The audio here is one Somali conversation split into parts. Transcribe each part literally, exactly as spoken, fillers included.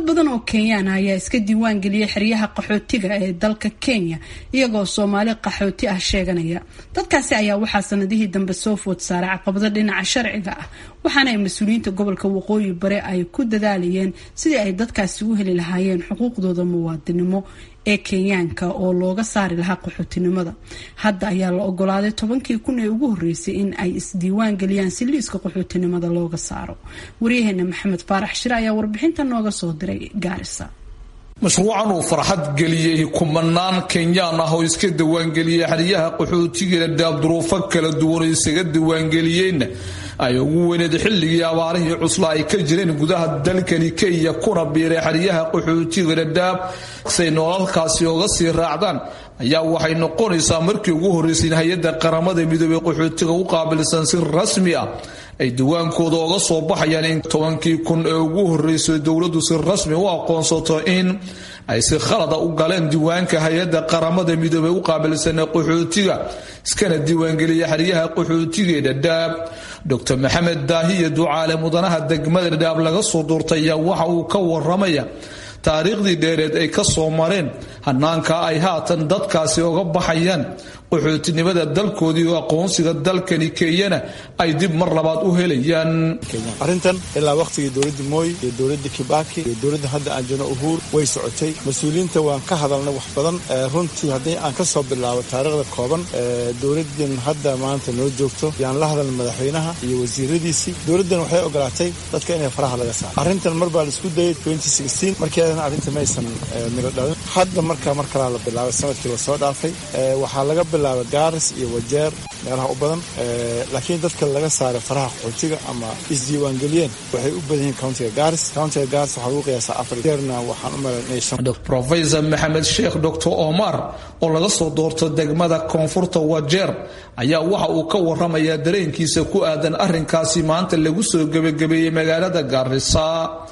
badan oo Kenyaan ayaa iska diiwaan geliyay xeryaha qaxootiga ee dalka Kenya iyagoo Soomaali qaxooti ah sheeganaya. Dadkaasi ayaa waxaa sanadihii dambe soo food saaray caqabado dhinaca sharciga ah, waxaana ay mas'uuliyiinta gobolka Waqooyi Bari ay ku dadaalayeen sidii ay dadkaasi u heli lahaayeen xuquuqdooda muwaadinimo ee Kenyaanka oo looga saari lahaa qaxootinimada. Hadda ayaa la ogolaaday tobankii kun ee ugu horeysay in ay isdiiwaan geliyaan si liiska qaxootinimada looga saaro. Wariyaheena Maxamed Faarax Shire ayaa warbixinta nooga soo diray Gaarisa. mashruucan uu farxad geliyay kumanaan Kenyaan ah oo iska diiwaan geliyay xeryaha qaxootiga daab duruufo kala duwan isaga diiwaan geliyeen ay ugu weyneed xilligii abaarihii cusla ay ka jireen gudaha dalkani Kenya kuna biiray xeryaha qaxootiga daab say nololkaasi uga sii raacdaan ayaa waxay noqonaysaa markii ugu horeysay hay'adda qaramada midoobay qaxootiga u qaabilsan si rasmi ah ay diwaankooda uga soo baxayaan in tobankii kun ee ugu horeysay dawladdu si rasmi u aqoonsato in ay si khalad u galeen diiwaanka hay'adda qaramada midoobay u qaabilsan qaxootiga iskana diiwaan geliyay xeryaha qaxootiga daab. Doctor Maxamed Daahiye Ducaale mudanaha degmada daab laga soo doortay waxa uu ka waramaya taariikhdii dheereed ay ka soo mareen hanaanka ay haatan dadkaasi uga baxayaan qaxootinimada dalkoodii oo aqoonsiga dalkani Kenya ay dib mar labaad u helayaan. Arintan ilaa waqtigii dawladda Moi iyo dawladda Kibaki iyo dawladda hadda aan joono Uhuru way socotay. Mas'uuliyiinta waan ka hadalnay wax badan runtii haddii aan ka soo bilaabo taariikhda kooban dawladdan hadda maanta noo joogto yaan la hadal madaxweynaha iyo wasiiradiisii dawladdan waxay ogolaatay dadka inay faraha laga saaro. Arintan mar baa la isku dayay twenty sixteen markii arinta maysan miro dhalin. Hadda marka mar kale la bilaabay sanadkii la soo dhaafay waxaa laga bilaabay Gaaris iyo Wajeer meelaha u badan laakiin dadka laga saaray faraha qaxootiga ama isdiiwaan geliyeen waxay u badan yihiin countiga Gaaris. Countiga Gaaris waxaa lagu qiyaasaa afar jeerna waxaan u malaynay shan. Professor Maxamed Sheikh Doctor Omar oo laga soo doortay degmada Koonfurta Wajeer ayaa waxa uu ka waramayaa dareenkiisa ku aadan arrinkaasi maanta lagu soo gabagabeeyay magaalada Gaarisa.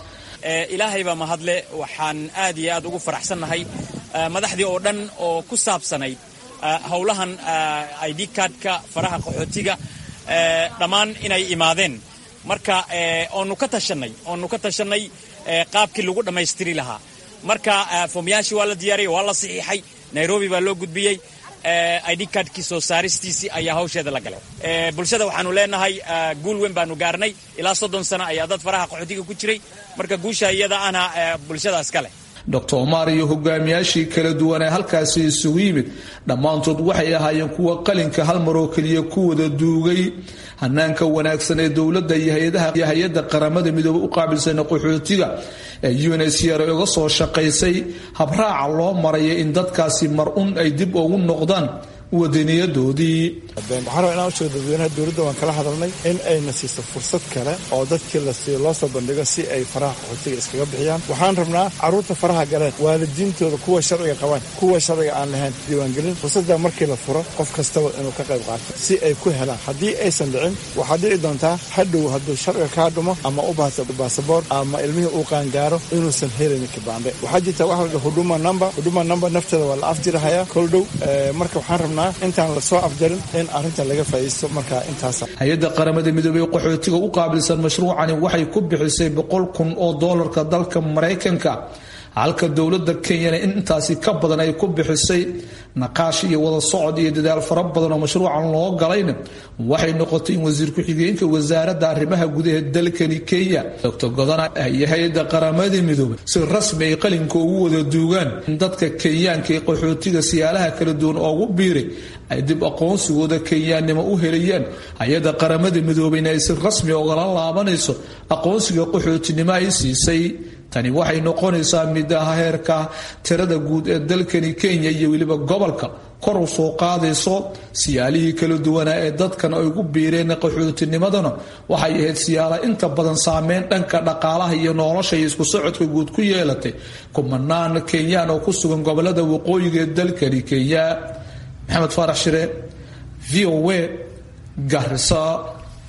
ilaahay baa mahadle waxaan aad iyo aad ugu faraxsanahay madaxdii oo dhan oo ku saabsanay hawlahan I D cardka faraha qaxootiga dhamaan inay imaadeen marka oonu ka tashanay oonu ka tashanay qaabkii lagu dhameystiri lahaa marka foomyaashii waa la diyaariyay waa la saxiixay Nairobi baa loo gudbiyay I D cardkii soo saaristiisii ayaa hawsheeda la galay bulshada waxaanu leenahay guul weyn baanu gaarnay ilaa soddon sano ayaa dad faraha qaxootiga ku jiray marka guusha iyada ana bulshadaas kale. Doctor Omar iyo hogaamiyaashii kala duwan ee halkaasi isugu yimid dhammaantood waxay ahaayeen kuwa qalinka hal mar oo kaliya ku wada duugay hanaanka wanaagsan ee dawladda iyo hay'adaha iyo hay'adda qaramada midoobay u qaabilsan qaxootiga ee U N H C R uga soo shaqaysay habraaca loo maray in dadkaasi mar un ay dib ugu noqdaan wadaniyadoodii. waxaan rabaa inaan u sheego dadweynaha dawladda waan kala hadalnay in ayna siiso fursad kale oo dadkii la siiyo loo soo bandhigo si ay faraha qaxootiga iskaga bixiyaan. waxaan rabnaa carruurta faraha galeen waalidiintooda kuwa sharciga qabaan kuwa sharciga aan lahayn diiwaangelin fursadda markii la furo qof kastaba inuu ka qayb qaato si ay ku helaan. haddii aysan dhicin waxaa dhici doontaa hadhow hadduu sharciga kaa dhumo ama u baahto baasaboor ama ilmihii uu qaangaaro inuusan helin kibaande. waxaa jirta wax la huduma number huduma number nafteeda waa la afjirahayaa kol dhow marka waxaan rabnaa intaan la soo afjarin in arinta laga faa'iisto marka intaas. hay'adda qaramada midoobay qaxootiga u qaabilsan mashruucani waxay ku bixisay boqol kun oo doolarka dalka Mareykanka halka dawladda Kenya intaasi ka badan ay ku bixisay naqaash iyo wada socod iyo dadaal fara badan oo mashruucan loo galayna waxay noqotay in wasiir ku xigeenka wasaaradda arrimaha gudaha dalkani Kenya Doctor Godana iyo hay'adda qaramada midoobay si rasmi ah qalinka ugu wada duugaan dadka Kenyaanka ee qaxootiga siyaalaha kala duwan ugu biiray ay dib aqoonsigooda Kenyaanimo u helayaan. hay'adda qaramada midoobay inay si rasmi ah uga laabanayso aqoonsiga qaxootinimo ay siisay. tani waxay noqonaysaa mid ah heerka tirada guud ee dalkani Kenya iyo waliba gobolka kor u soo qaadayso siyaalihii kala duwan ee dadkan ay ugu biireen qaxootinimadana waxay ahayd siyaala inta badan saameyn dhanka dhaqaalaha iyo nolosha iyo isku socodka guud ku yeelatay kumanaan Kenyaan oo ku sugan gobolada waqooyiga ee dalkani Kenya. Maxamed Faarax Shire V O A Gaarisa.